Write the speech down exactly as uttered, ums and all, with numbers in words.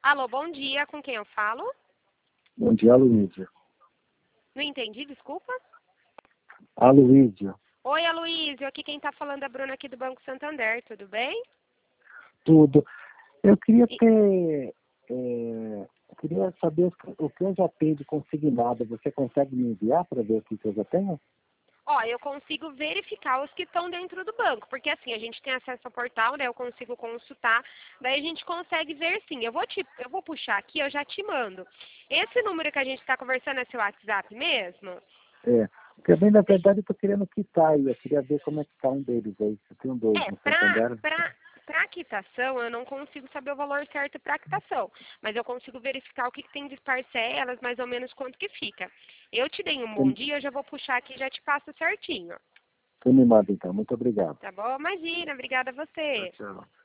Alô, bom dia. Com quem eu falo? Bom dia, Aloísio. Não entendi, desculpa. Aloísio. Oi, Aloísio. Aqui quem está falando é a Bruna aqui do Banco Santander. Tudo bem? Tudo. Eu queria E- ter... é, eu queria saber o que o que eu já tenho de consignado. Você consegue me enviar para ver o que eu já tenho? Ó, eu consigo verificar os que estão dentro do banco, porque assim, a gente tem acesso ao portal, né? Eu consigo consultar, daí a gente consegue ver sim. Eu vou te, eu vou puxar aqui, eu já te mando. Esse número que a gente está conversando é seu WhatsApp mesmo? É. Porque, bem, na verdade, eu estou querendo quitar aí. Eu queria ver como é que está um deles aí. Eu tenho dois É, no para Santander. para para quitação, eu não consigo saber o valor certo para quitação, mas eu consigo verificar o que, que tem de parcelas, mais ou menos quanto que fica. Eu te dei um bom Você, dia, eu já vou puxar aqui e já te passo certinho. você me manda, então. Muito obrigado. Tá bom? Imagina, obrigada a Tchau, você. tchau.